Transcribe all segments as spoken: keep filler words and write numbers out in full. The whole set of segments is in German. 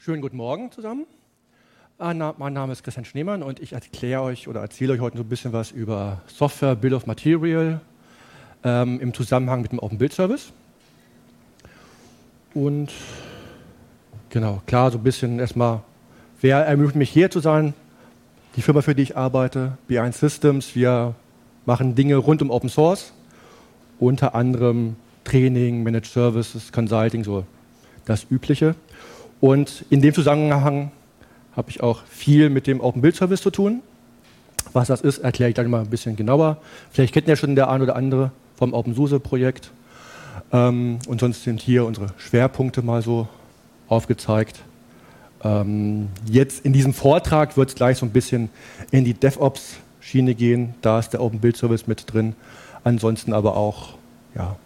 Schönen guten Morgen zusammen. Mein Name ist Christian Schneemann und ich erkläre euch oder erzähle euch heute so ein bisschen was über Software Bill of Material ähm, im Zusammenhang mit dem Open Build Service. Und genau, klar, so ein bisschen erstmal, wer ermöglicht mich hier zu sein? Die Firma, für die ich arbeite, B eins Systems. Wir machen Dinge rund um Open Source, unter anderem Training, Managed Services, Consulting, so das Übliche. Und in dem Zusammenhang habe ich auch viel mit dem Open Build Service zu tun. Was das ist, erkläre ich dann mal ein bisschen genauer. Vielleicht kennt ihr ja schon der ein oder andere vom OpenSUSE-Projekt. Ähm, und sonst sind hier unsere Schwerpunkte mal so aufgezeigt. Ähm, jetzt in diesem Vortrag wird es gleich so ein bisschen in die DevOps-Schiene gehen. Da ist der Open Build Service mit drin. Ansonsten aber auch, ja,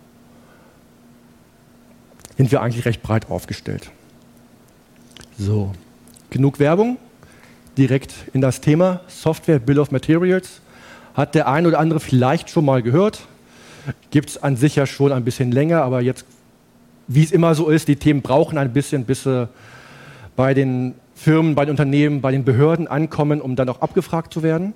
sind wir eigentlich recht breit aufgestellt. So, genug Werbung. Direkt in das Thema Software Bill of Materials. Hat der ein oder andere vielleicht schon mal gehört. Gibt es an sich ja schon ein bisschen länger, aber jetzt, wie es immer so ist, die Themen brauchen ein bisschen, bis sie bei den Firmen, bei den Unternehmen, bei den Behörden ankommen, um dann auch abgefragt zu werden.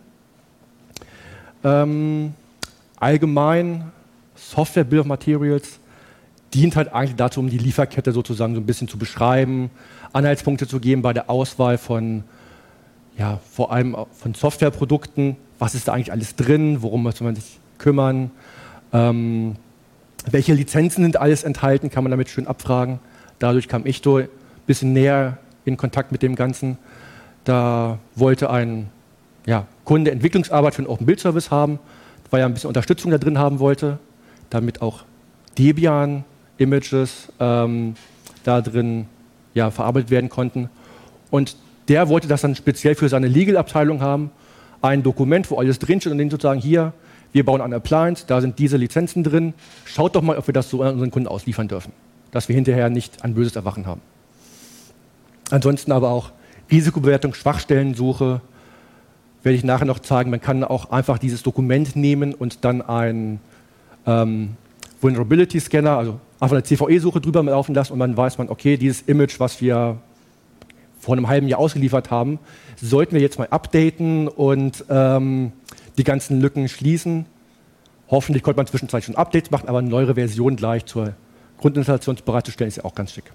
Ähm, allgemein, Software Bill of Materials dient halt eigentlich dazu, um die Lieferkette sozusagen so ein bisschen zu beschreiben, Anhaltspunkte zu geben bei der Auswahl von, ja, vor allem von Softwareprodukten. Was ist da eigentlich alles drin? Worum muss man sich kümmern? Ähm, welche Lizenzen sind alles enthalten? Kann man damit schön abfragen. Dadurch kam ich so ein bisschen näher in Kontakt mit dem Ganzen. Da wollte ein ja, Kunde Entwicklungsarbeit für einen Open Build Service haben, weil er ein bisschen Unterstützung da drin haben wollte, damit auch Debian Images ähm, da drin ja, verarbeitet werden konnten. Und der wollte das dann speziell für seine Legal-Abteilung haben, ein Dokument, wo alles drinsteht und denen sozusagen hier, wir bauen eine Appliance, da sind diese Lizenzen drin, schaut doch mal, ob wir das so an unseren Kunden ausliefern dürfen, dass wir hinterher nicht ein böses Erwachen haben. Ansonsten aber auch Risikobewertung, Schwachstellensuche, werde ich nachher noch zeigen. Man kann auch einfach dieses Dokument nehmen und dann ein ähm, Vulnerability Scanner, also einfach eine C V E-Suche drüber laufen lassen und dann weiß man, okay, dieses Image, was wir vor einem halben Jahr ausgeliefert haben, sollten wir jetzt mal updaten und ähm, die ganzen Lücken schließen. Hoffentlich konnte man zwischenzeitlich schon Updates machen, aber eine neuere Version gleich zur Grundinstallation bereitzustellen, ist ja auch ganz schick.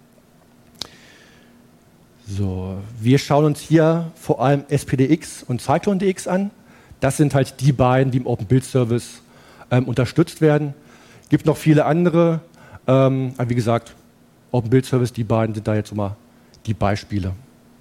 So, wir schauen uns hier vor allem S P D X und CycloneDX an. Das sind halt die beiden, die im Open Build Service ähm, unterstützt werden. Es gibt noch viele andere, ähm, aber wie gesagt, Open Build Service, die beiden sind da jetzt so mal die Beispiele.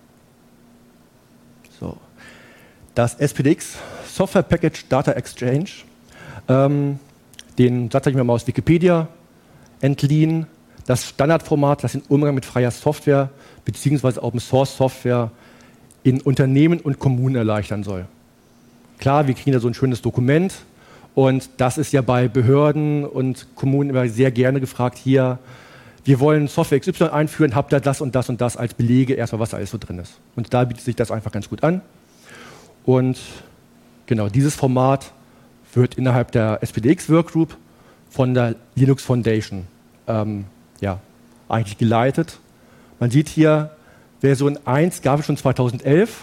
So. Das S P D X, Software Package Data Exchange, ähm, den Satz habe ich mir mal aus Wikipedia entliehen. Das Standardformat, das den Umgang mit freier Software bzw. Open Source Software in Unternehmen und Kommunen erleichtern soll. Klar, wir kriegen da so ein schönes Dokument und das ist ja bei Behörden und Kommunen immer sehr gerne gefragt, hier, wir wollen Software X Y einführen, habt ihr das und das und das als Belege, erstmal was da alles so drin ist. Und da bietet sich das einfach ganz gut an. Und genau, dieses Format wird innerhalb der S P D X Workgroup von der Linux Foundation ähm, ja, eigentlich geleitet. Man sieht hier, Version eins gab es schon zweitausendelf.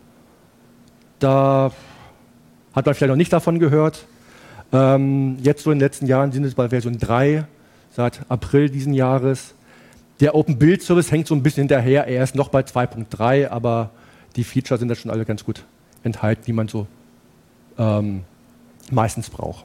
Da hat man vielleicht noch nicht davon gehört. Ähm, jetzt so in den letzten Jahren sind es bei Version drei, seit April diesen Jahres. Der Open Build Service hängt so ein bisschen hinterher. Er ist noch bei zwei Punkt drei, aber die Features sind da schon alle ganz gut enthalten, die man so ähm, meistens braucht.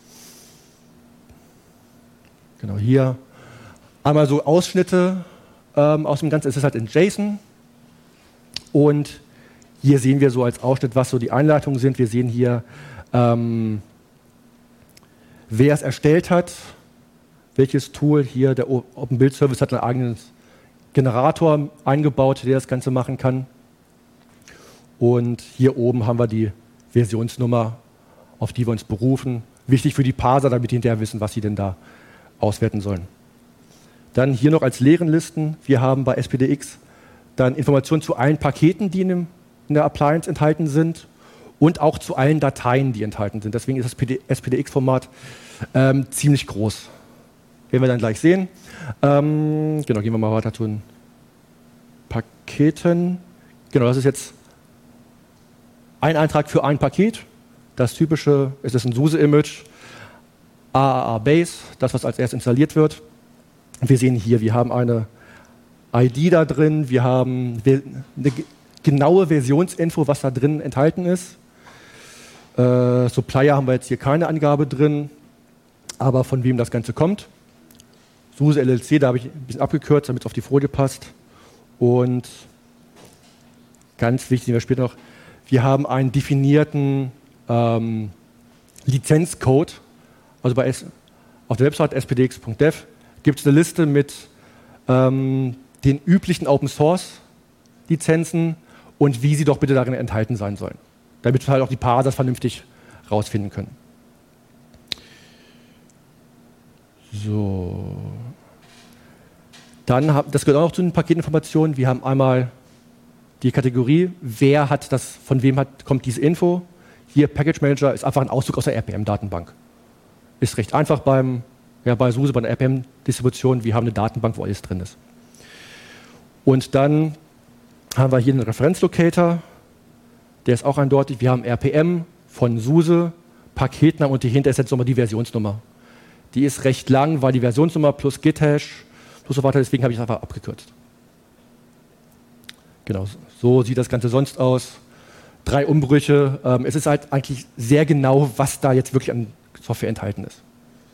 Genau, hier einmal so Ausschnitte ähm, aus dem Ganzen. Es ist halt in JSON. Und hier sehen wir so als Ausschnitt, was so die Einleitungen sind. Wir sehen hier, ähm, wer es erstellt hat, welches Tool. Hier, der Open Build Service hat einen eigenen Generator eingebaut, der das Ganze machen kann. Und hier oben haben wir die Versionsnummer, auf die wir uns berufen. Wichtig für die Parser, damit die hinterher wissen, was sie denn da auswerten sollen. Dann hier noch als leeren Listen. Wir haben bei S P D X dann Informationen zu allen Paketen, die in, dem, in der Appliance enthalten sind und auch zu allen Dateien, die enthalten sind. Deswegen ist das S P D X-Format ähm, ziemlich groß. Werden wir dann gleich sehen. Ähm, genau, gehen wir mal weiter zu den Paketen. Paketen. Genau, das ist jetzt ein Eintrag für ein Paket. Das typische, es ist ein SUSE-Image, A A A Base, das, was als erstes installiert wird. Wir sehen hier, wir haben eine I D da drin, wir haben eine genaue Versionsinfo, was da drin enthalten ist. Äh, Supplier haben wir jetzt hier keine Angabe drin, aber von wem das Ganze kommt. SUSE L L C, da habe ich ein bisschen abgekürzt, damit es auf die Folie passt. Und ganz wichtig, wir später noch, wir haben einen definierten ähm, Lizenzcode. Also bei S, auf der Website s p d x punkt dev gibt es eine Liste mit ähm, den üblichen Open-Source-Lizenzen und wie sie doch bitte darin enthalten sein sollen, damit wir halt auch die Parsers vernünftig rausfinden können. So. Dann, das gehört auch noch zu den Paketinformationen. Wir haben einmal die Kategorie, wer hat das, von wem hat, kommt diese Info. Hier Package Manager ist einfach ein Auszug aus der R P M-Datenbank. Ist recht einfach beim, ja, bei SUSE, bei der R P M-Distribution. Wir haben eine Datenbank, wo alles drin ist. Und dann haben wir hier einen Referenzlocator. Der ist auch eindeutig. Wir haben R P M von SUSE, Paketnamen und dahinter ist jetzt nochmal die Versionsnummer. Die ist recht lang, weil die Versionsnummer plus Git-Hash plus so weiter, deswegen habe ich es einfach abgekürzt. Genau, so sieht das Ganze sonst aus. Drei Umbrüche. Ähm, es ist halt eigentlich sehr genau, was da jetzt wirklich an Software enthalten ist.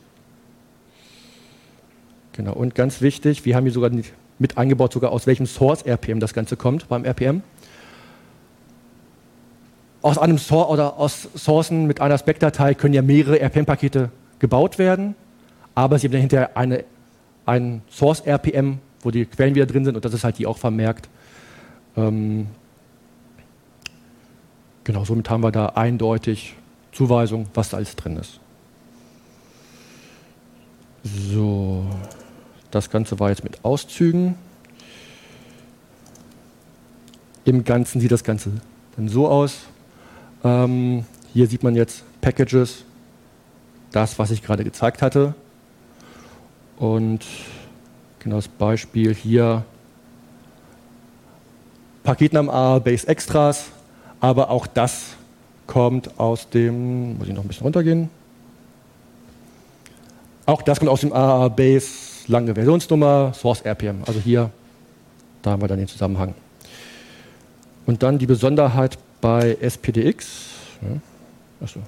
Genau, und ganz wichtig, wir haben hier sogar mit eingebaut, sogar aus welchem Source R P M das Ganze kommt beim R P M. Aus einem Source oder aus Sourcen mit einer Spec-Datei können ja mehrere R P M-Pakete gebaut werden, aber sie haben dahinter eine, ein Source-R P M, wo die Quellen wieder drin sind und das ist halt die auch vermerkt. Ähm, genau, somit haben wir da eindeutig Zuweisung, was da alles drin ist. So, das Ganze war jetzt mit Auszügen. Im Ganzen sieht das Ganze dann so aus. Ähm, hier sieht man jetzt Packages, das, was ich gerade gezeigt hatte. Und genau das Beispiel hier, Paketnamen A, Base Extras, aber auch das kommt aus dem, muss ich noch ein bisschen runtergehen, auch das kommt aus dem A A Base, lange Versionsnummer, Source R P M, also hier, da haben wir dann den Zusammenhang. Und dann die Besonderheit bei S P D X, ja, achso,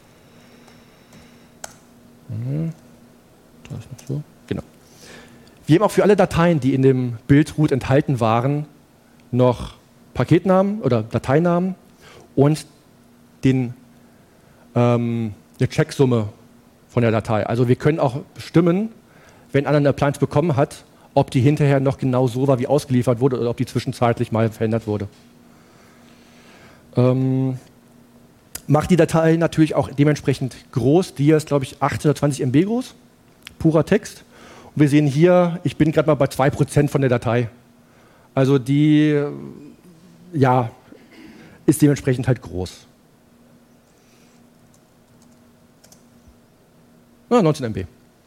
da ist noch so, genau. Wir haben auch für alle Dateien, die in dem Build-Root enthalten waren, noch Paketnamen oder Dateinamen und den, ähm, eine Checksumme von der Datei. Also wir können auch bestimmen, wenn einer eine Appliance bekommen hat, ob die hinterher noch genau so war, wie ausgeliefert wurde oder ob die zwischenzeitlich mal verändert wurde. Ähm, macht die Datei natürlich auch dementsprechend groß. Die hier ist, glaube ich, achthundertzwanzig Megabyte groß, purer Text. Und wir sehen hier, ich bin gerade mal bei zwei Prozent von der Datei. Also die, ja, ist dementsprechend halt groß. Ja, neunzehn Megabyte.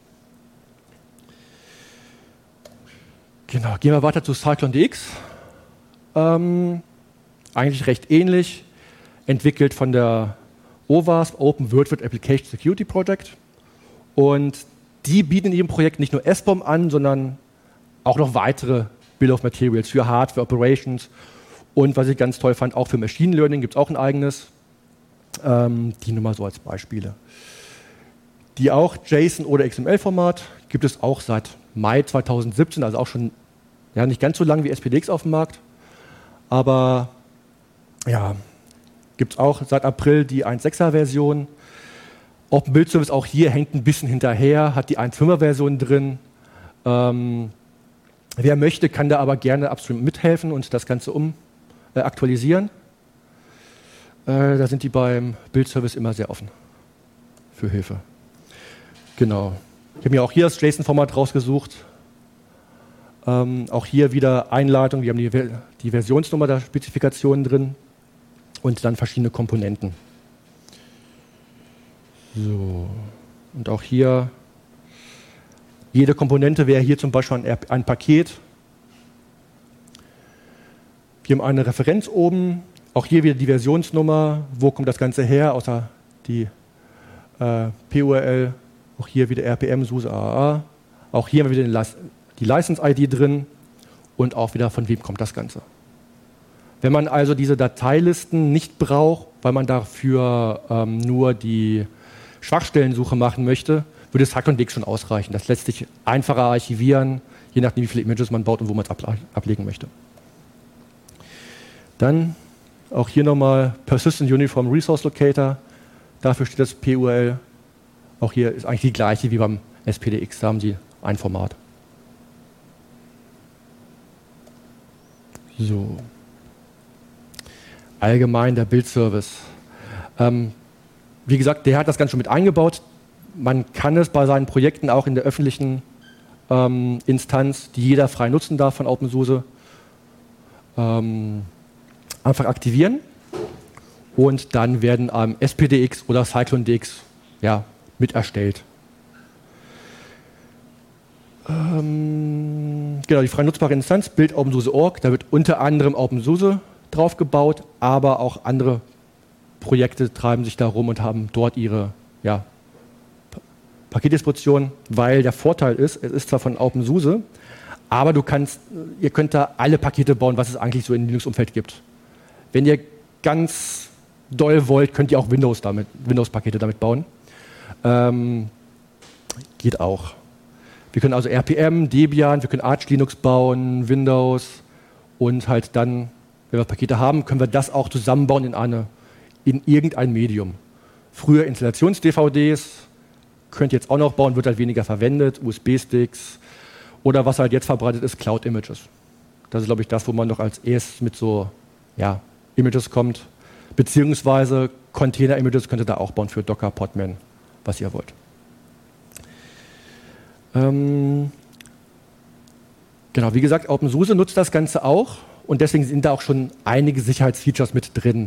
Genau, gehen wir weiter zu CycloneDX. Ähm, eigentlich recht ähnlich, entwickelt von der O WASP, Open WordWord Application Security Project. Und die bieten in ihrem Projekt nicht nur S B O M an, sondern auch noch weitere Bill of Materials für Hardware, Operations und was ich ganz toll fand, auch für Machine Learning gibt es auch ein eigenes. Ähm, die nur mal so als Beispiele. Die auch JSON- oder X M L-Format gibt es auch seit Mai zweitausendsiebzehn, also auch schon ja, nicht ganz so lang wie S P D X auf dem Markt. Aber ja, gibt es auch seit April die eins Punkt sechser Version. Open Build Service auch hier hängt ein bisschen hinterher, hat die eins Punkt fünfer Version drin. Ähm, wer möchte, kann da aber gerne upstream mithelfen und das Ganze um äh, aktualisieren. Äh, da sind die beim Build Service immer sehr offen für Hilfe. Genau. Ich habe mir auch hier das JSON-Format rausgesucht. Ähm, auch hier wieder Einleitung. Wir haben die, die Versionsnummer der Spezifikationen drin und dann verschiedene Komponenten. So. Und auch hier, jede Komponente wäre hier zum Beispiel ein, ein Paket. Wir haben eine Referenz oben, auch hier wieder die Versionsnummer, wo kommt das Ganze her, außer die äh, P U R L, auch hier wieder R P M, SUSE, A A A, auch hier haben wir wieder die License-I D drin und auch wieder von wem kommt das Ganze. Wenn man also diese Dateilisten nicht braucht, weil man dafür ähm, nur die Schwachstellensuche machen möchte, würde Cyclone-D X schon ausreichen. Das lässt sich einfacher archivieren, je nachdem wie viele Images man baut und wo man es able- ablegen möchte. Dann auch hier nochmal Persistent Uniform Resource Locator. Dafür steht das P U R L. Auch hier ist eigentlich die gleiche wie beim S P D X. Da haben Sie ein Format. So. Allgemein der Bildservice. Ähm, wie gesagt, der hat das Ganze schon mit eingebaut. Man kann es bei seinen Projekten auch in der öffentlichen ähm, Instanz, die jeder frei nutzen darf von OpenSUSE, ähm, einfach aktivieren und dann werden ähm, S P D X oder Cyclone-D X ja, mit erstellt. Ähm, genau, die frei nutzbare Instanz, Build OpenSUSE Punkt org, da wird unter anderem OpenSUSE drauf gebaut, aber auch andere Projekte treiben sich da rum und haben dort ihre ja, Paketdistribution, weil der Vorteil ist, es ist zwar von OpenSUSE, aber du kannst, ihr könnt da alle Pakete bauen, was es eigentlich so im Linux-Umfeld gibt. Wenn ihr ganz doll wollt, könnt ihr auch Windows damit, Windows-Pakete damit bauen. Ähm, geht auch. Wir können also R P M, Debian, wir können Arch Linux bauen, Windows und halt dann, wenn wir Pakete haben, können wir das auch zusammenbauen in, eine, in irgendein Medium. Früher Installations-D V Ds, könnt ihr jetzt auch noch bauen, wird halt weniger verwendet, U S B-Sticks oder was halt jetzt verbreitet ist, Cloud-Images. Das ist, glaube ich, das, wo man noch als erstes mit so ja, Images kommt, beziehungsweise Container-Images könnt ihr da auch bauen für Docker, Podman, was ihr wollt. Ähm, genau, wie gesagt, OpenSUSE nutzt das Ganze auch und deswegen sind da auch schon einige Sicherheitsfeatures mit drin.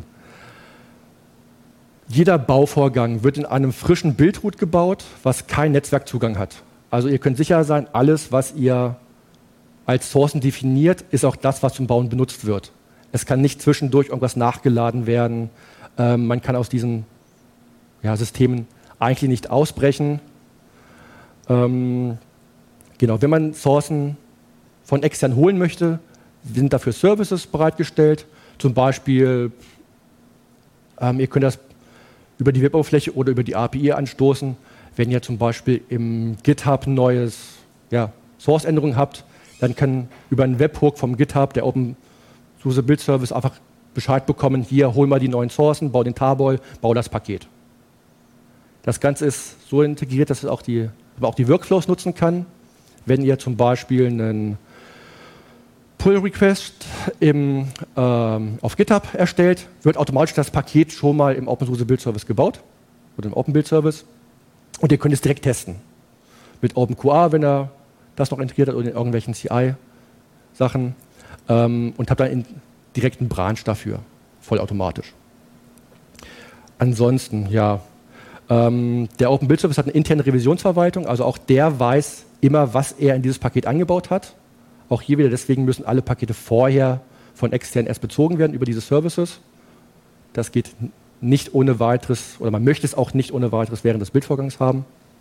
Jeder Bauvorgang wird in einem frischen Bildroot gebaut, was keinen Netzwerkzugang hat. Also ihr könnt sicher sein, alles, was ihr als Sourcen definiert, ist auch das, was zum Bauen benutzt wird. Es kann nicht zwischendurch irgendwas nachgeladen werden. Ähm, man kann aus diesen ja, Systemen eigentlich nicht ausbrechen. Ähm, genau, wenn man Sourcen von extern holen möchte, sind dafür Services bereitgestellt. Zum Beispiel, ähm, ihr könnt das über die Web-Oberfläche oder über die A P I anstoßen. Wenn ihr zum Beispiel im GitHub ein neues ja, Source-Änderung habt, dann kann über einen Webhook vom GitHub der OpenSUSE Build Service einfach Bescheid bekommen, hier, hol mal die neuen Sourcen, bau den Tarball, bau das Paket. Das Ganze ist so integriert, dass es auch die, auch die Workflows nutzen kann. Wenn ihr zum Beispiel einen Pull-Request im, ähm, auf GitHub erstellt, wird automatisch das Paket schon mal im OpenSUSE Build Service gebaut oder im Open Build Service und ihr könnt es direkt testen. Mit OpenQA, wenn er das noch integriert hat oder in irgendwelchen C I-Sachen ähm, und habt dann in direkten Branch dafür, vollautomatisch. Ansonsten, ja, ähm, der Open Build Service hat eine interne Revisionsverwaltung, also auch der weiß immer, was er in dieses Paket eingebaut hat. Auch hier wieder, deswegen müssen alle Pakete vorher von extern erst bezogen werden über diese Services. Das geht nicht ohne weiteres, oder man möchte es auch nicht ohne weiteres während des Bildvorgangs haben.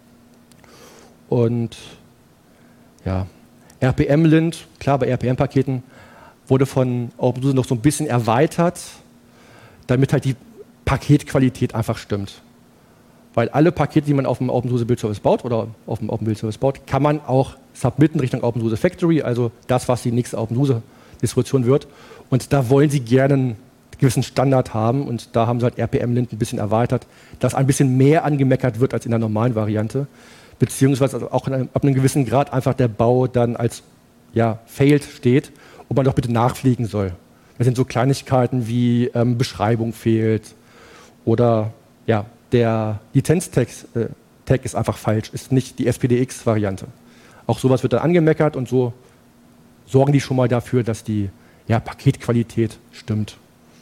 Und ja, R P M-Lint, klar, bei R P M-Paketen wurde von OpenSUSE noch so ein bisschen erweitert, damit halt die Paketqualität einfach stimmt. Weil alle Pakete, die man auf dem OpenSUSE Build Service baut oder auf dem Open Build Service baut, kann man auch submitten Richtung OpenSUSE Factory, also das, was die nächste OpenSUSE-Distribution wird. Und da wollen sie gerne einen gewissen Standard haben und da haben sie halt R P M-Lint ein bisschen erweitert, dass ein bisschen mehr angemeckert wird als in der normalen Variante, beziehungsweise auch in einem, ab einem gewissen Grad einfach der Bau dann als ja, failed steht und man doch bitte nachfliegen soll. Das sind so Kleinigkeiten wie ähm, Beschreibung fehlt oder ja, der Lizenztag äh, Tag ist einfach falsch, ist nicht die S P D X-Variante. Auch sowas wird dann angemeckert und so sorgen die schon mal dafür, dass die ja, Paketqualität stimmt.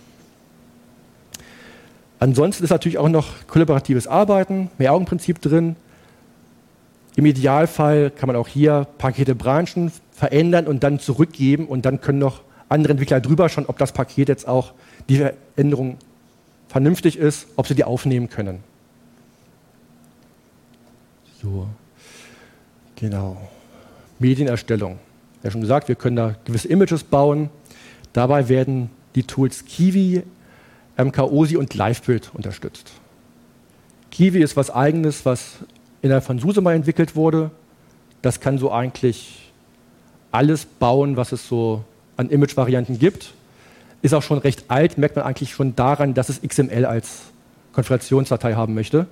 Ansonsten ist natürlich auch noch kollaboratives Arbeiten, Mehraugenprinzip drin. Im Idealfall kann man auch hier Pakete branchen, verändern und dann zurückgeben und dann können noch andere Entwickler drüber schauen, ob das Paket jetzt auch die Veränderung vernünftig ist, ob sie die aufnehmen können. So, genau. Medienerstellung. Ja, schon gesagt, wir können da gewisse Images bauen. Dabei werden die Tools Kiwi, M K O S I und Livebuild unterstützt. Kiwi ist was Eigenes, was innerhalb von SUSE mal entwickelt wurde. Das kann so eigentlich alles bauen, was es so an Image-Varianten gibt. Ist auch schon recht alt, merkt man eigentlich schon daran, dass es X M L als Konfigurationsdatei haben möchte.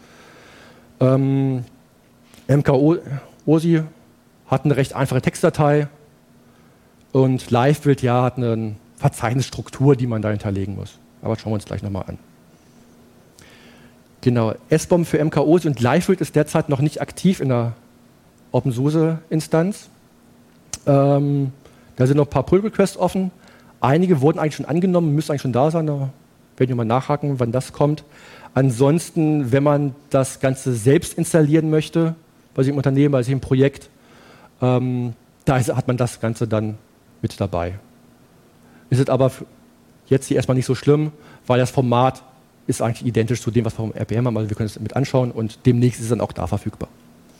Ähm, M K O S I hat eine recht einfache Textdatei und Livebuild ja, hat eine Verzeichnisstruktur, die man da hinterlegen muss. Aber schauen wir uns gleich nochmal an. Genau, S B O M für M K O S I und Livebuild ist derzeit noch nicht aktiv in der OpenSUSE-Instanz. Ähm, da sind noch ein paar Pull-Requests offen. Einige wurden eigentlich schon angenommen, müssen eigentlich schon da sein. Da werden wir mal nachhaken, wann das kommt. Ansonsten, wenn man das Ganze selbst installieren möchte, bei sich im Unternehmen, bei sich im Projekt, ähm, da ist, hat man das Ganze dann mit dabei. Ist es aber jetzt hier erstmal nicht so schlimm, weil das Format ist eigentlich identisch zu dem, was wir vom R P M haben. Also wir können es mit anschauen und demnächst ist es dann auch da verfügbar.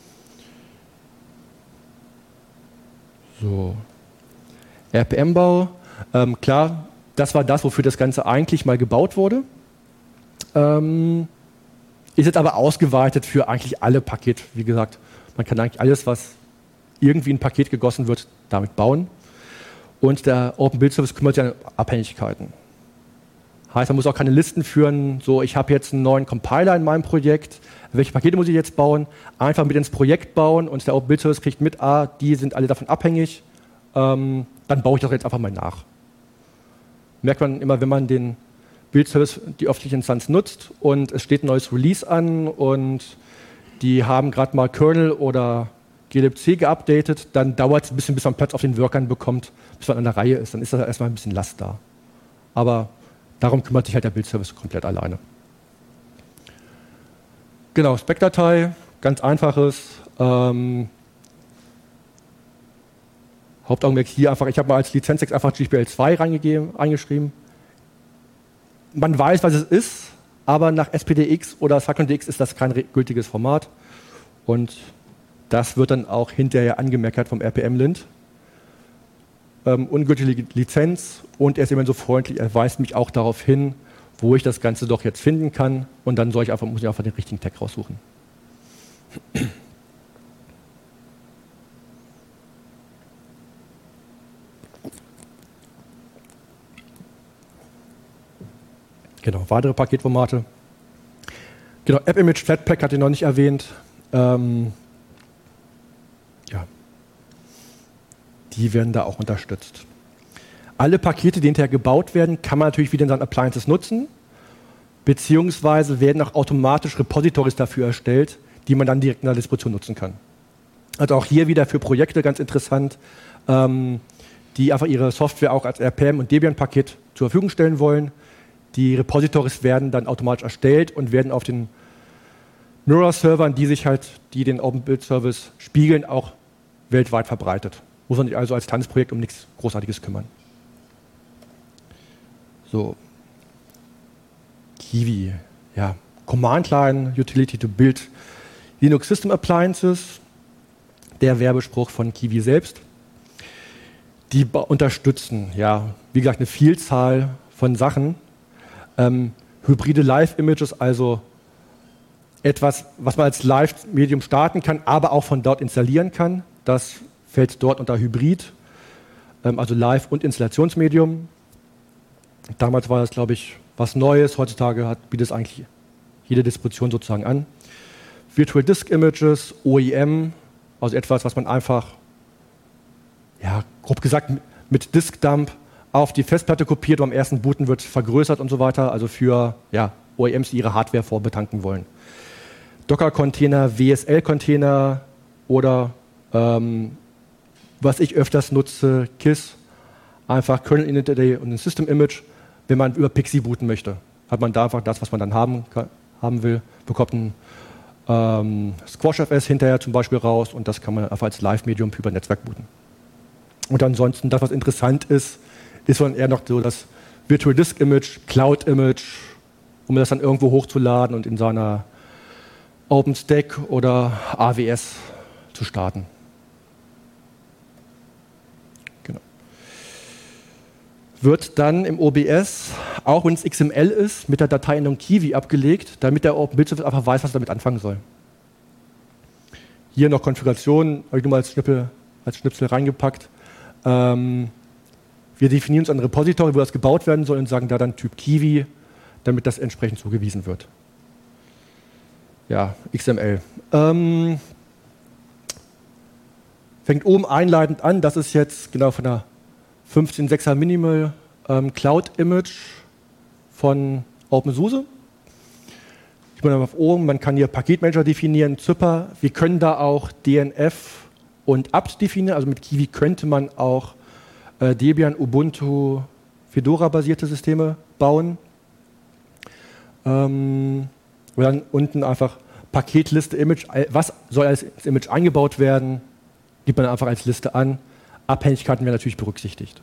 So. R P M-Bau, ähm, klar, das war das, wofür das Ganze eigentlich mal gebaut wurde. Ähm, ist jetzt aber ausgeweitet für eigentlich alle Pakete. Wie gesagt, man kann eigentlich alles, was irgendwie in ein Paket gegossen wird, damit bauen. Und der Open Build Service kümmert sich an Abhängigkeiten. Heißt, man muss auch keine Listen führen, so ich habe jetzt einen neuen Compiler in meinem Projekt, welche Pakete muss ich jetzt bauen? Einfach mit ins Projekt bauen und der Open Build Service kriegt mit, ah, die sind alle davon abhängig, ähm, dann baue ich das jetzt einfach mal nach. Merkt man immer, wenn man den Build Service, die öffentliche Instanz nutzt und es steht ein neues Release an und die haben gerade mal Kernel oder glibc geupdatet, dann dauert es ein bisschen, bis man Platz auf den Workern bekommt, bis man an der Reihe ist. Dann ist da erstmal ein bisschen Last da. Aber darum kümmert sich halt der Build Service komplett alleine. Genau, Spec-Datei, ganz einfaches. Ähm, Hauptaugenmerk hier einfach, ich habe mal als Lizenztext einfach G P L zwei reingegeben, eingeschrieben. Man weiß, was es ist, aber nach S P D X oder SACON-D X ist das kein gültiges Format. Und das wird dann auch hinterher angemeckert vom R P M-Lint. Ähm, ungültige Lizenz und er ist immer so freundlich, er weist mich auch darauf hin, wo ich das Ganze doch jetzt finden kann und dann soll ich einfach, muss ich einfach den richtigen Tag raussuchen. Genau, weitere Paketformate. Genau, AppImage Flatpak hatte ich noch nicht erwähnt. Ähm, ja. Die werden da auch unterstützt. Alle Pakete, die hinterher gebaut werden, kann man natürlich wieder in seinen Appliances nutzen, beziehungsweise werden auch automatisch Repositories dafür erstellt, die man dann direkt in der Distribution nutzen kann. Also auch hier wieder für Projekte ganz interessant, ähm, die einfach ihre Software auch als R P M und Debian-Paket zur Verfügung stellen wollen. Die Repositories werden dann automatisch erstellt und werden auf den Mirror-Servern, die sich halt, die den Open Build Service spiegeln, auch weltweit verbreitet. Muss man sich also als Tanzprojekt um nichts Großartiges kümmern. So. Kiwi. Ja. Command-Line, Utility to Build Linux System Appliances. Der Werbespruch von Kiwi selbst. Die unterstützen, ja, wie gesagt, eine Vielzahl von Sachen. Ähm, hybride Live-Images, also etwas, was man als Live-Medium starten kann, aber auch von dort installieren kann. Das fällt dort unter Hybrid, ähm, also Live- und Installationsmedium. Damals war das, glaube ich, was Neues. Heutzutage hat, bietet es eigentlich jede Distribution sozusagen an. Virtual Disk Images, O E M, also etwas, was man einfach, ja, grob gesagt, mit Disk Dump auf die Festplatte kopiert und am ersten Booten wird vergrößert und so weiter, also für ja, O E Ms, die ihre Hardware vorbetanken wollen. Docker-Container, W S L-Container oder ähm, was ich öfters nutze, K I S S, einfach Kernel Identity und ein System Image. Wenn man über Pixie booten möchte, hat man da einfach das, was man dann haben, haben will, bekommt ein ähm, SquashFS hinterher zum Beispiel raus und das kann man einfach als Live-Medium über Netzwerk booten. Und ansonsten, das, was interessant ist, ist dann eher noch so das Virtual Disk Image, Cloud Image, um das dann irgendwo hochzuladen und in seiner OpenStack oder A W S zu starten. Genau. Wird dann im O B S, auch wenn es X M L ist, mit der Dateiendung Kiwi abgelegt, damit der Open Build Service einfach weiß, was er damit anfangen soll. Hier noch Konfiguration, habe ich nur mal als Schnipsel, als Schnipsel reingepackt. Ähm, wir definieren uns ein Repository, wo das gebaut werden soll und sagen da dann Typ Kiwi, damit das entsprechend zugewiesen wird. Ja, X M L. Ähm, fängt oben einleitend an, das ist jetzt genau von der fünfzehn Komma sechser Minimal ähm, Cloud Image von OpenSUSE. Ich bin auf oben, man kann hier Paketmanager definieren, Zypper. Wir können da auch D N F und apt definieren, also mit Kiwi könnte man auch äh, Debian, Ubuntu, Fedora-basierte Systeme bauen. Ähm, und dann unten einfach Paketliste Image, was soll als Image eingebaut werden, gibt man einfach als Liste an. Abhängigkeiten werden natürlich berücksichtigt.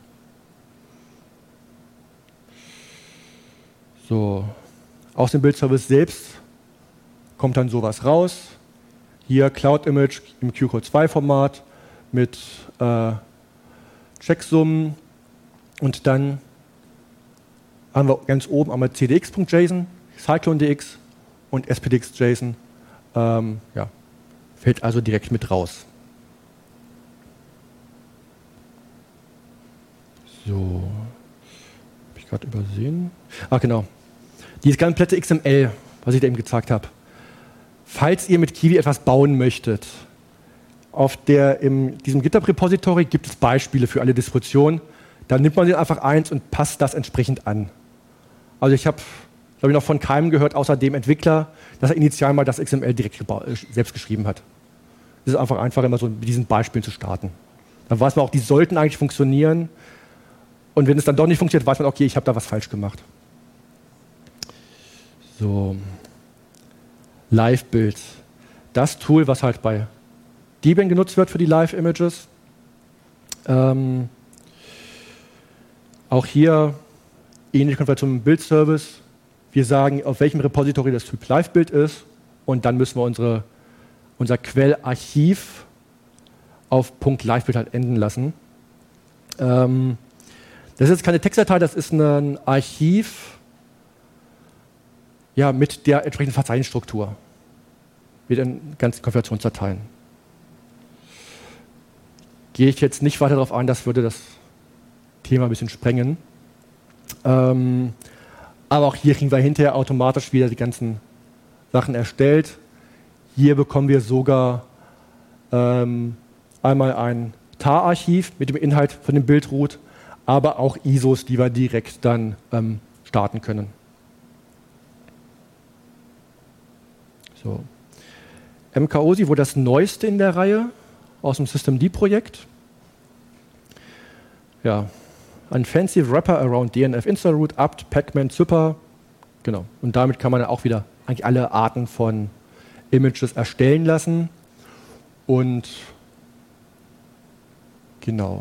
So, aus dem Build-Service selbst kommt dann sowas raus. Hier Cloud Image im Q Code zwei Format mit äh, Checksummen und dann haben wir ganz oben einmal C D X.json, Cyclone.dx und S P D X.json. Ähm, ja, fällt also direkt mit raus. So, habe ich gerade übersehen. Ach genau, dieses komplette X M L, was ich da eben gezeigt habe. Falls ihr mit Kiwi etwas bauen möchtet, auf der, in diesem GitHub-Repository gibt es Beispiele für alle Distributionen. Da nimmt man den einfach eins und passt das entsprechend an. Also ich habe, glaube ich, noch von keinem gehört, außer dem Entwickler, dass er initial mal das X M L direkt selbst geschrieben hat. Es ist einfach einfach immer so mit diesen Beispielen zu starten. Dann weiß man auch, die sollten eigentlich funktionieren. Und wenn es dann doch nicht funktioniert, weiß man, okay, ich habe da was falsch gemacht. So. Live-Build. Das Tool, was halt bei Debian genutzt wird für die Live-Images. Ähm, auch hier ähnlich kommt zum Build-Service. Wir sagen, auf welchem Repository das Typ Live-Build ist und dann müssen wir unsere, unser Quellarchiv auf .livebuild halt enden lassen. Ähm, das ist jetzt keine Textdatei, das ist ein Archiv ja, mit der entsprechenden Verzeichnisstruktur. Mit den ganzen Konfigurationsdateien. Gehe ich jetzt nicht weiter darauf ein, das würde das Thema ein bisschen sprengen. Ähm, aber auch hier kriegen wir hinterher automatisch wieder die ganzen Sachen erstellt. Hier bekommen wir sogar ähm, einmal ein tar-Archiv mit dem Inhalt von dem Build-Root, aber auch I S Os, die wir direkt dann ähm, starten können. So. M K O S I wurde das neueste in der Reihe aus dem Systemd-Projekt. Ja, ein fancy Wrapper around D N F installroot, apt, pacman, zypper. Genau. Und damit kann man auch wieder eigentlich alle Arten von Images erstellen lassen. Und genau.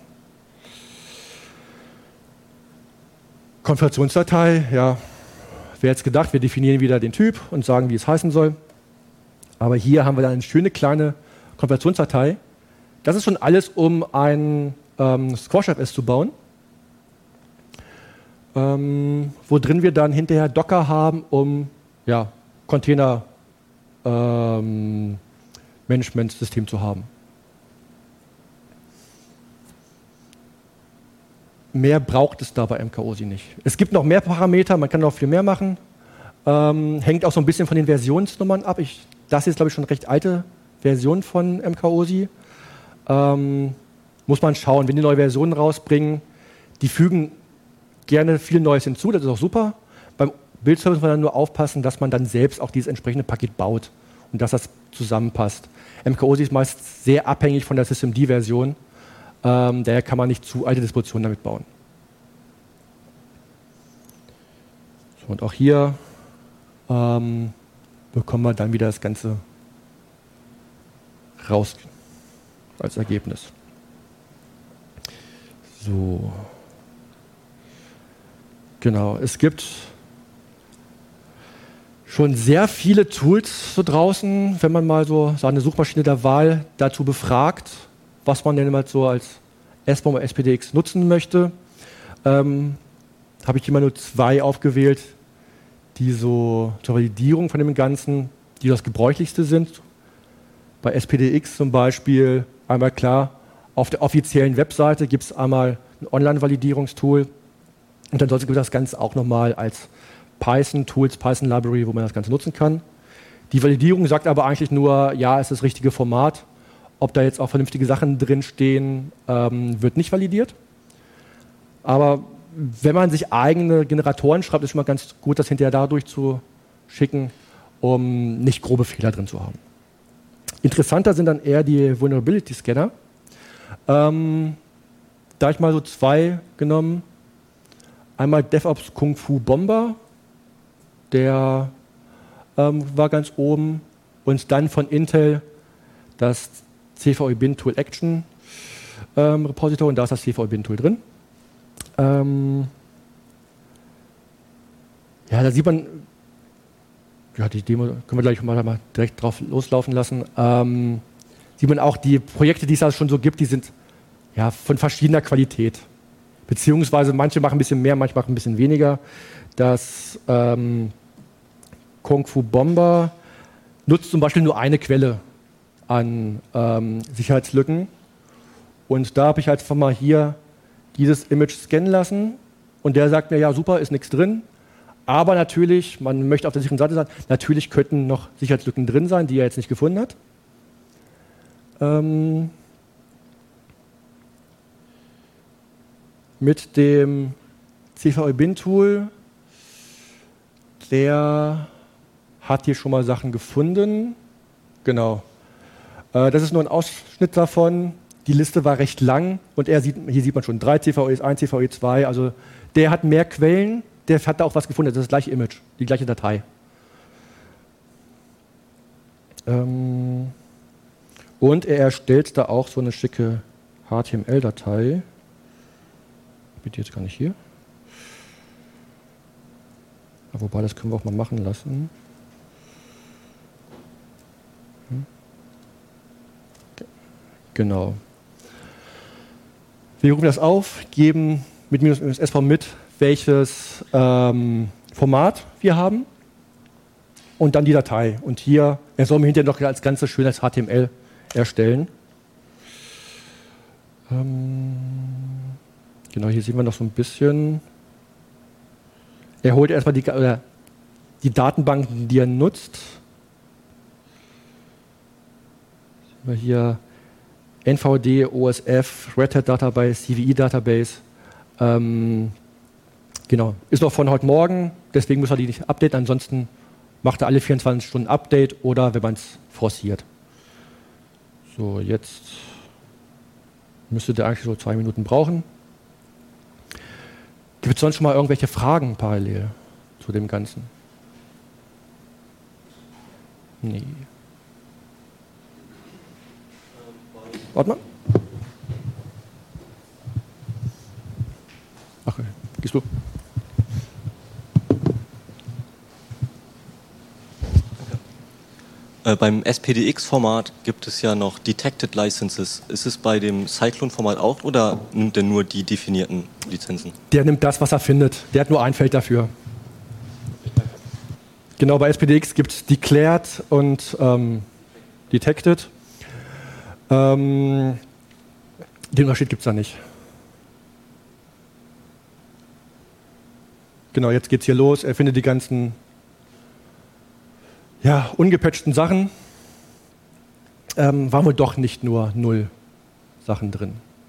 Konfigurationsdatei, ja, wer jetzt gedacht, wir definieren wieder den Typ und sagen, wie es heißen soll. Aber hier haben wir dann eine schöne kleine Konfigurationsdatei. Das ist schon alles, um ein ähm, Squash-F S zu bauen, ähm, wo drin wir dann hinterher Docker haben, um ja, Container-Management-System ähm, zu haben. Mehr braucht es da bei M K O S I nicht. Es gibt noch mehr Parameter, man kann noch viel mehr machen. Ähm, hängt auch so ein bisschen von den Versionsnummern ab. Ich, das ist, glaube ich, schon eine recht alte Version von M K O S I. Ähm, muss man schauen, wenn die neue Versionen rausbringen, die fügen gerne viel Neues hinzu, das ist auch super. Beim Build-Service muss man dann nur aufpassen, dass man dann selbst auch dieses entsprechende Paket baut und dass das zusammenpasst. M K O S I ist meist sehr abhängig von der Systemd-Version, ähm, daher kann man nicht zu alte Distributionen damit bauen. So, und auch hier ähm, bekommen wir dann wieder das Ganze raus als Ergebnis. So. Genau, es gibt schon sehr viele Tools so draußen, wenn man mal so seine Suchmaschine der Wahl dazu befragt, was man denn mal so als S B O M oder S P D X nutzen möchte. Ähm, habe ich immer nur zwei aufgewählt, die so zur Validierung von dem Ganzen, die das gebräuchlichste sind. Bei S P D X zum Beispiel einmal klar, auf der offiziellen Webseite gibt es einmal ein Online-Validierungstool und ansonsten gibt es das Ganze auch nochmal als Python-Tools, Python-Library, wo man das Ganze nutzen kann. Die Validierung sagt aber eigentlich nur, ja, es ist das richtige Format. Ob da jetzt auch vernünftige Sachen drinstehen, ähm, wird nicht validiert. Aber wenn man sich eigene Generatoren schreibt, ist schon mal ganz gut, das hinterher da durchzuschicken, um nicht grobe Fehler drin zu haben. Interessanter sind dann eher die Vulnerability-Scanner. Ähm, da habe ich mal so zwei genommen. Einmal DevOps Kung Fu Bomber, der ähm, war ganz oben. Und dann von Intel das C V E Bin Tool Action ähm, Repository, und da ist das C V E Bin Tool drin. Ähm, ja, da sieht man, ja, die Demo können wir gleich mal, mal direkt drauf loslaufen lassen. Ähm, sieht man auch, die Projekte, die es da schon so gibt, die sind ja von verschiedener Qualität. Beziehungsweise manche machen ein bisschen mehr, manche machen ein bisschen weniger. Das ähm, Kung Fu Bomber nutzt zum Beispiel nur eine Quelle an ähm, Sicherheitslücken. Und da habe ich halt einfach mal hier dieses Image scannen lassen. Und der sagt mir, ja super, ist nichts drin. Aber natürlich, man möchte auf der sicheren Seite sein, natürlich könnten noch Sicherheitslücken drin sein, die er jetzt nicht gefunden hat. Ähm, mit dem C V E Bin Tool, der hat hier schon mal Sachen gefunden. Genau. Äh, das ist nur ein Ausschnitt davon. Die Liste war recht lang und er sieht, hier sieht man schon drei C V Es, ein C V E zwei. Also der hat mehr Quellen, der hat da auch was gefunden. Das ist das gleiche Image, die gleiche Datei. Ähm, und er erstellt da auch so eine schicke H T M L-Datei. Bitte jetzt gar nicht hier. Ja, wobei, das können wir auch mal machen lassen. Hm. Genau. Wir rufen das auf, geben mit minus S V mit, welches ähm, Format wir haben und dann die Datei. Und hier, er soll mir hinterher noch als ganzes schönes H T M L erstellen. Ähm, genau, hier sehen wir noch so ein bisschen. Er holt erstmal die, oder die Datenbanken, die er nutzt. Sehen wir hier N V D, O S F, Red Hat Database, C V E Database. Ähm, genau, ist noch von heute Morgen, deswegen muss er die nicht updaten, ansonsten macht er alle vierundzwanzig Stunden Update oder wenn man es forciert. So, jetzt müsste der eigentlich so zwei Minuten brauchen. Gibt es sonst schon mal irgendwelche Fragen parallel zu dem Ganzen? Nee. Warte mal. Ach, gehst du? Äh, beim S P D X-Format gibt es ja noch Detected Licenses. Ist es bei dem Cyclone-Format auch oder nimmt er nur die definierten Lizenzen? Der nimmt das, was er findet. Der hat nur ein Feld dafür. Genau, bei S P D X gibt es Declared und ähm, Detected. Ähm, den Unterschied gibt es da nicht. Genau, jetzt geht's hier los. Er findet die ganzen ja, ungepatchten Sachen. Ähm, waren wohl doch nicht nur null Sachen drin.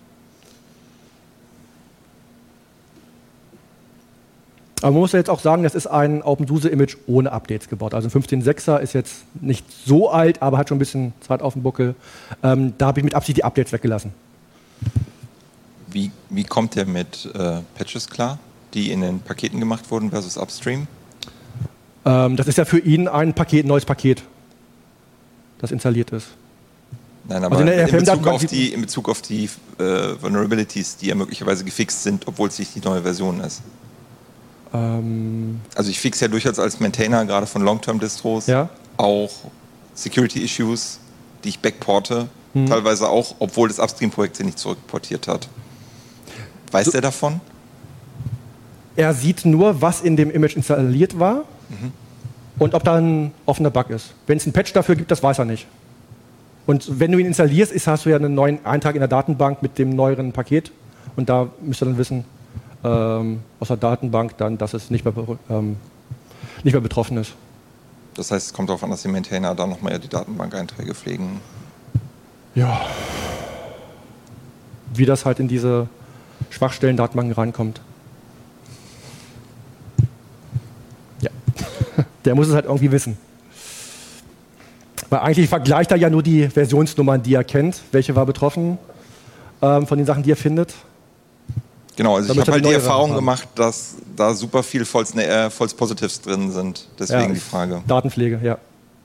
Aber man muss ja jetzt auch sagen, das ist ein OpenSUSE-Image ohne Updates gebaut. Also ein fünfzehn Punkt sechser ist jetzt nicht so alt, aber hat schon ein bisschen Zeit auf dem Buckel. Ähm, da habe ich mit Absicht die Updates weggelassen. Wie, wie kommt der mit äh, Patches klar, die in den Paketen gemacht wurden versus Upstream? Ähm, das ist ja für ihn ein Paket, ein neues Paket, das installiert ist. Nein, aber also in, in, Bezug auf die, in Bezug auf die äh, Vulnerabilities, die ja möglicherweise gefixt sind, obwohl es nicht die neue Version ist. Ähm, Also ich fixe ja durchaus als Maintainer, gerade von Long-Term-Distros, ja. auch Security-Issues, die ich backporte, hm. teilweise auch, obwohl das Upstream-Projekt sie nicht zurückportiert hat. Weiß so, der davon? Er sieht nur, was in dem Image installiert war Mhm. und ob da ein offener Bug ist. Wenn es einen Patch dafür gibt, das weiß er nicht. Und wenn du ihn installierst, ist, hast du ja einen neuen Eintrag in der Datenbank mit dem neueren Paket. Und da müsst ihr dann wissen, ähm, aus der Datenbank, dann, dass es nicht mehr, ähm, nicht mehr betroffen ist. Das heißt, es kommt darauf an, dass die Maintainer da nochmal die Datenbank-Einträge pflegen. Ja. Wie das halt in diese Schwachstellen-Datenbanken reinkommt. Ja. Der muss es halt irgendwie wissen. Weil eigentlich vergleicht er ja nur die Versionsnummern, die er kennt. Welche war betroffen ähm, von den Sachen, die er findet. Genau, also Damit ich habe halt die neue Erfahrung haben. gemacht, dass da super viel False, äh, False Positives drin sind. Deswegen Ja, die Frage. Datenpflege, ja.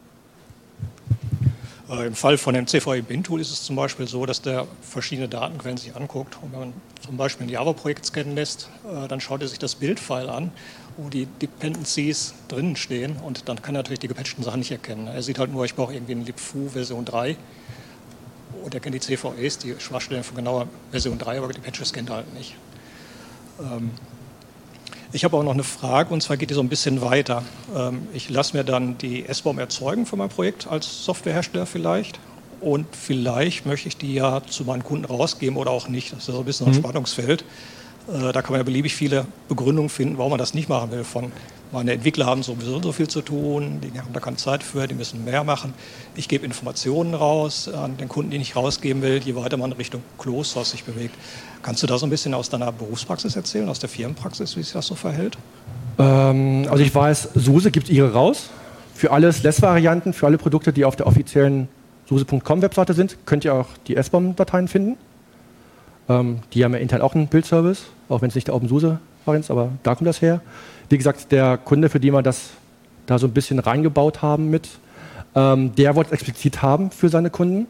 Äh, Im Fall von dem C V E-Bin-Tool ist es zum Beispiel so, dass der verschiedene Datenquellen sich anguckt. Und wenn man zum Beispiel ein Java-Projekt scannen lässt, äh, dann schaut er sich das Build-File an, wo die Dependencies drinnen stehen. Und dann kann er natürlich die gepatchten Sachen nicht erkennen. Er sieht halt nur, ich brauche irgendwie eine libfoo Version drei. Und er kennt die C V Es, die Schwachstellen von genauer Version drei, aber die Patches kennt er halt nicht. Ähm, Ich habe auch noch eine Frage, und zwar geht die so ein bisschen weiter. Ich lasse mir dann die S B O M erzeugen für mein Projekt als Softwarehersteller vielleicht. Und vielleicht möchte ich die ja zu meinen Kunden rausgeben oder auch nicht. Das ist so ein bisschen ein Mhm. Spannungsfeld. Da kann man ja beliebig viele Begründungen finden, warum man das nicht machen will. Von meine Entwickler haben sowieso so viel zu tun, die haben da keine Zeit für, die müssen mehr machen. Ich gebe Informationen raus an den Kunden, die ich rausgeben will, je weiter man Richtung Closed Source sich bewegt. Kannst du da so ein bisschen aus deiner Berufspraxis erzählen, aus der Firmenpraxis, wie sich das so verhält? Ähm, also ich weiß, SUSE gibt ihre raus. Für alle S L E S-Varianten, für alle Produkte, die auf der offiziellen SUSE Punkt com Webseite sind, könnt ihr auch die S B O M-Dateien finden. Ähm, die haben ja intern auch einen Build-Service, auch wenn es nicht der OpenSUSE-Variant ist, aber da kommt das her. Wie gesagt, der Kunde, für den wir das da so ein bisschen reingebaut haben mit, ähm, der wollte es explizit haben für seine Kunden.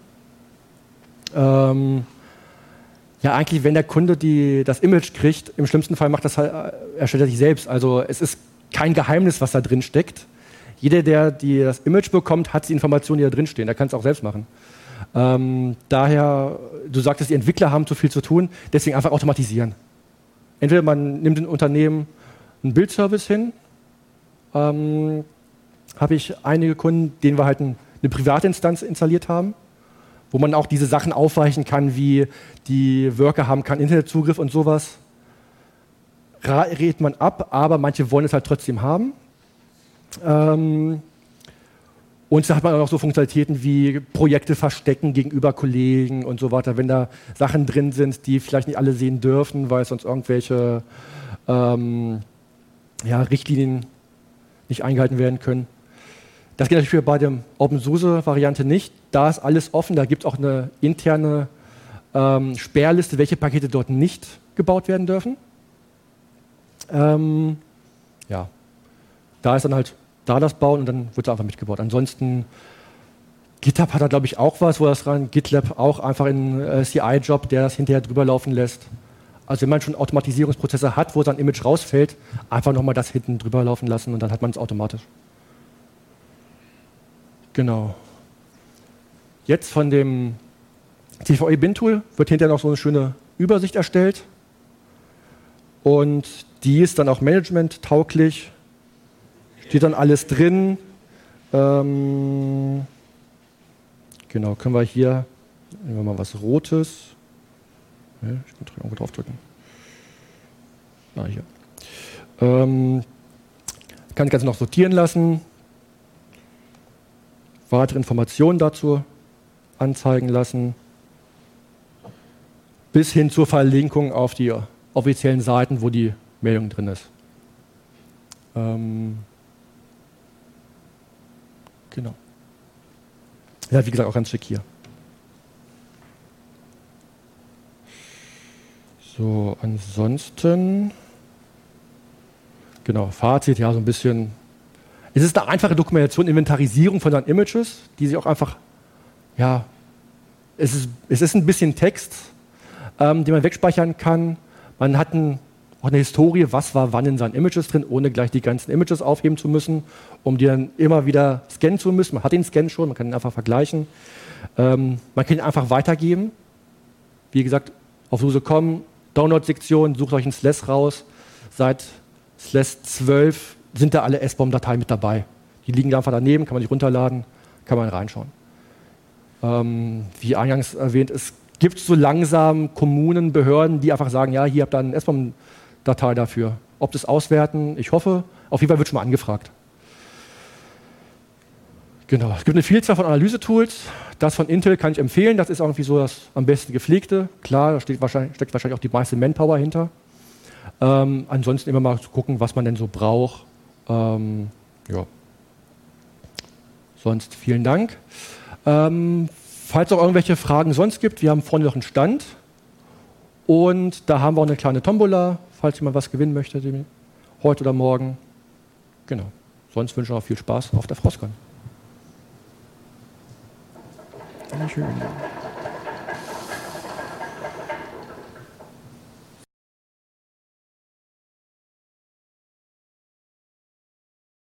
Ähm, ja, eigentlich, wenn der Kunde die, das Image kriegt, im schlimmsten Fall macht das halt, erstellt er sich selbst. Also es ist kein Geheimnis, was da drin steckt. Jeder, der die, das Image bekommt, hat die Informationen, die da drin stehen. Der kann es auch selbst machen. Ähm, daher, du sagtest, die Entwickler haben zu viel zu tun, deswegen einfach automatisieren. Entweder man nimmt ein Unternehmen einen Build-Service hin, ähm, habe ich einige Kunden, denen wir halt ein, eine private Instanz installiert haben, wo man auch diese Sachen aufweichen kann, wie die Worker haben keinen Internetzugriff und sowas. Ra- Redet man ab, aber manche wollen es halt trotzdem haben. Ähm, und da hat man auch noch so Funktionalitäten wie Projekte verstecken gegenüber Kollegen und so weiter, wenn da Sachen drin sind, die vielleicht nicht alle sehen dürfen, weil sonst irgendwelche ähm, ja, Richtlinien nicht eingehalten werden können. Das geht natürlich für bei der OpenSUSE-Variante nicht. Da ist alles offen, da gibt es auch eine interne ähm, Sperrliste, welche Pakete dort nicht gebaut werden dürfen. Ähm, ja, da ist dann halt da das Bauen und dann wird es einfach mitgebaut. Ansonsten, GitHub hat da glaube ich auch was, wo das rein, GitLab auch einfach in äh, C I-Job, der das hinterher drüber laufen lässt. Also wenn man schon Automatisierungsprozesse hat, wo sein Image rausfällt, einfach nochmal das hinten drüber laufen lassen und dann hat man es automatisch. Genau. Jetzt von dem C V E-Bin-Tool wird hinterher noch so eine schöne Übersicht erstellt und die ist dann auch management-tauglich. Steht dann alles drin. Ähm, genau, können wir hier, nehmen wir mal was Rotes. Ja, ich muss irgendwo draufdrücken. Ah, hier. Ähm, kann das Ganze noch sortieren lassen. Weitere Informationen dazu anzeigen lassen. Bis hin zur Verlinkung auf die offiziellen Seiten, wo die Meldung drin ist. Ähm, genau. Ja, wie gesagt, auch ganz schick hier. So, ansonsten, genau, Fazit, ja, so ein bisschen. Es ist eine einfache Dokumentation, Inventarisierung von deinen Images, die sich auch einfach, ja, es ist, es ist ein bisschen Text, ähm, den man wegspeichern kann. Man hat ein auch eine Historie, was war wann in seinen Images drin, ohne gleich die ganzen Images aufheben zu müssen, um die dann immer wieder scannen zu müssen. Man hat den Scan schon, man kann ihn einfach vergleichen. Ähm, man kann ihn einfach weitergeben. Wie gesagt, auf S U S E Punkt com, Download-Sektion, sucht euch ein Slash raus. Seit Slash zwölf sind da alle S B O M-Dateien mit dabei. Die liegen da einfach daneben, kann man sich runterladen, kann man reinschauen. Ähm, wie eingangs erwähnt, es gibt so langsam Kommunen, Behörden, die einfach sagen, ja, hier habt ihr eine S B O M-Datei dafür. Ob das auswerten, ich hoffe. Auf jeden Fall wird schon mal angefragt. Genau. Es gibt eine Vielzahl von Analyse-Tools. Das von Intel kann ich empfehlen. Das ist irgendwie so das am besten gepflegte. Klar, da steht wahrscheinlich, steckt wahrscheinlich auch die meiste Manpower hinter. Ähm, ansonsten immer mal zu gucken, was man denn so braucht. Ähm, ja. Sonst vielen Dank. Ähm, falls es auch irgendwelche Fragen sonst gibt, wir haben vorne noch einen Stand. Und da haben wir auch eine kleine Tombola, falls jemand was gewinnen möchte, heute oder morgen. Genau. Sonst wünsche ich noch viel Spaß auf der Frostcon. Schön.